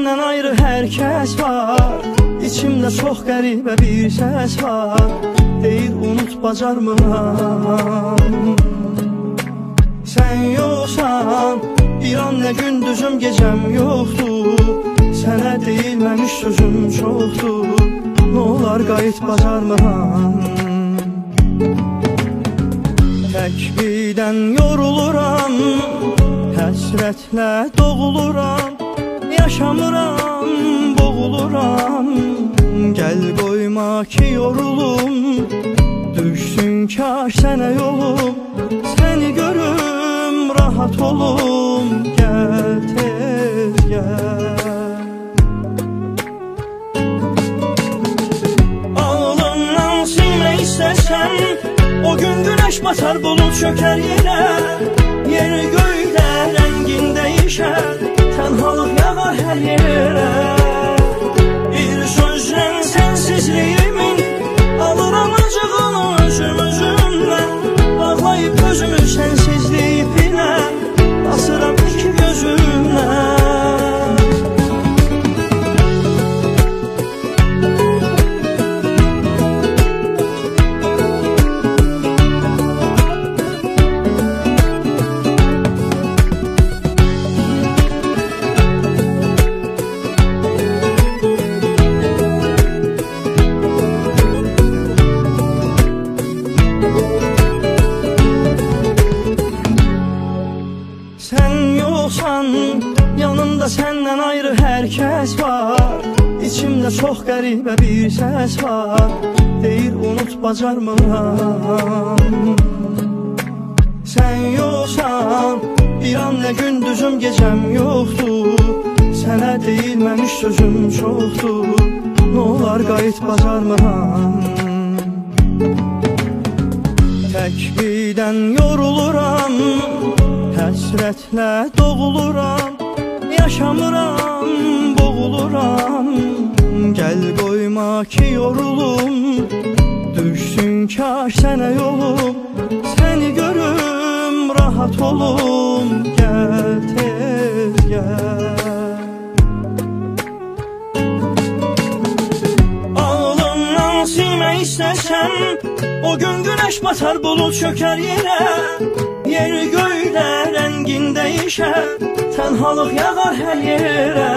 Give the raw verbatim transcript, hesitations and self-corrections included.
senden ayrı herkes var. İçimdə çox qəribə bir səs var. Deyir unut bacarmıram. Sən yoxsan bir an nə gündüzüm gecəm yoxdur. Sənə deyilməmiş sözüm çoxdur. Nolar qayıt bacarmıram. Təkbirdən yoruluram, həsrətlə doğuluram. Yaşamıram, boğuluram. Gəl qoyma ki yorulum, düşsün kaş sənə yolum. Səni görüm, rahat olum. Gəl tez gəl. Ağlımdan silmək istəsən, o gün güneş batar, bulut çöker yine. Yeri göydə rəngin dəyişər, tənhalıq yağar hər yerə. Bir sözlə sənsizliyimin alıram acığını özüm özümdən. Bağlayıb özümü sənsizlik ipinə, asıram iki gözümdən. Yanımda senden ayrı herkes var. İçimdə çox qəribə bir səs var. Deyir unut bacarmıram. Sən yoxsan bir an nə gündüzüm gecəm yoxdur. Sənə deyilməmiş sözüm çoxdur. Nolar qayıt bacarmıram. Təkbirdən yoruluram, həsrətlə doğuluram. Yaşamıram, boğuluram. Gəl qoyma ki yorulum, düşsün kaş sənə yolum. Səni görüm, rahat olum. Gəl tez gəl. Ağlımdan silmək istəsən, o gün güneş batar, bulut çöker yine. Yeri göydə rəngin dəyişər, tənhalıq yağar hər yerə.